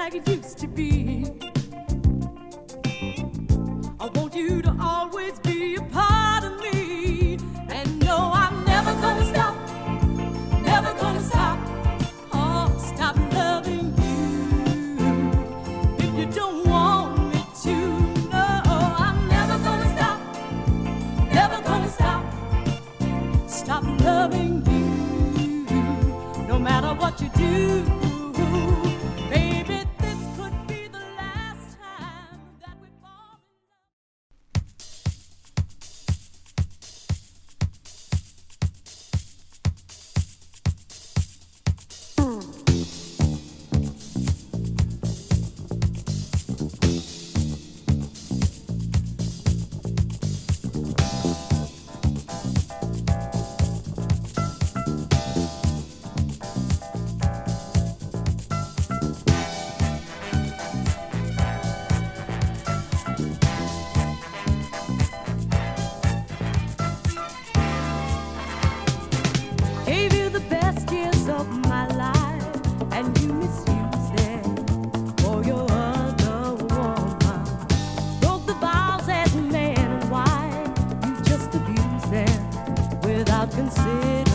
like it used to be. I want you to always be a part of me. And no, I'm never gonna stop, never gonna stop, oh, stop loving you. If you don't want me to, no, I'm never gonna stop, never gonna stop loving you. No matter what you do. Gave you the best years of my life, and you misused them for your other woman. Broke the vows as man and wife, you just abused them without considering.